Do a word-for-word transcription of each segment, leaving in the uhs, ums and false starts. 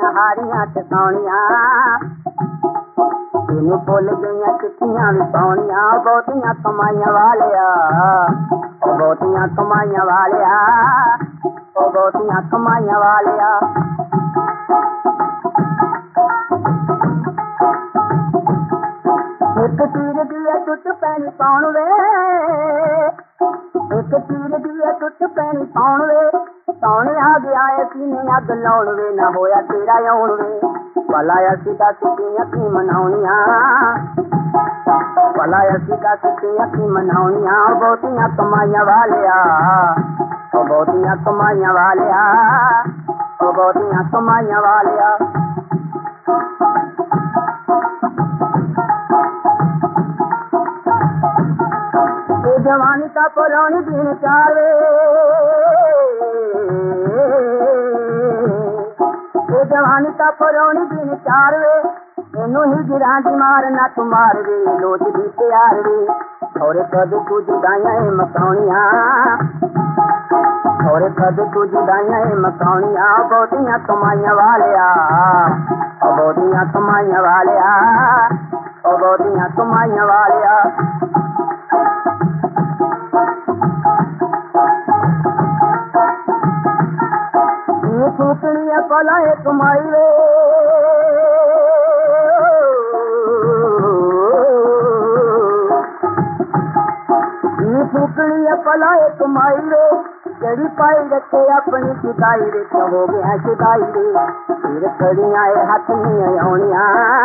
गईयां हारियां ते सौनियां तेनू भुल गईयां चिट्ठियां भी पाउनियां बहुतियां कमाइयां वालिया बहुतियां कमाइयां वालिया बहुतियां कमाइयां वालिया एक तीर दिए टुट पैनी पाउण वे एक तीर दिए टुट पैनी पाउण वे सौने आ गया सीने अग लाउण वे ना होया तेरा आउण वे भला असी दस कियां की मनाउणियां भला असी दस कियां की मनाउणियां बहुतियां कमाइयां वालिया बहुतियां कमाइयां वालिया बहुतियां कमाइयां वालिया जवानी का पुरानी दिन चारे जवानी का पुरानी दिन चारवे इनू ही गिरा दी मार ना तुम्हार वे लोच दी प्यार वे और कद तू जुदाइयां मकाउनियां और कद तू जुदाइयां मकाउनियां बहुतियां कमाइयां वालिया बहुतियां कमाइयां वालिया बहुतियां कमाइयां वालिया फूकनिया पलाए कमाई वे फूकनिया पलाए कमाई वे जड़ी पाई रखे अपनी जुदाई रे हो गया जुदाई रे फिर खड़ियां हाथ नहीं आउनियां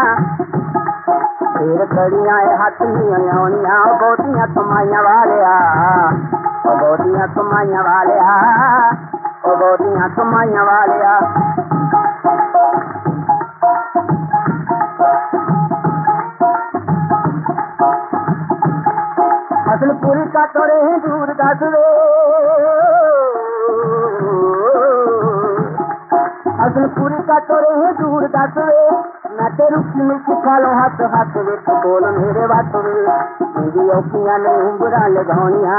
फिर खड़ियां हाथ नहीं आउनियां बहुतियां कमाइयां वालिया बहुतियां कमाइयां वालिया बहुतियां कमाइयां वालिया असल पूरी का तोरे दूर दस वे असल पूरी का तोरे दूर दस वे मैं तेरू मिठी खालो हथ हथ विच बोल मेरे वत वे मेरी औखियां ने उंगरां लगाउणियां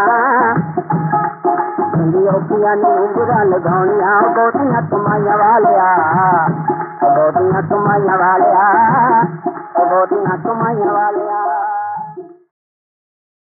औखियां ने उंगरां लगाउणियां बहुतियां कमाइयां वालिया बहुतियां कमाइयां वालिया बहुतियां कमाइयां वालिया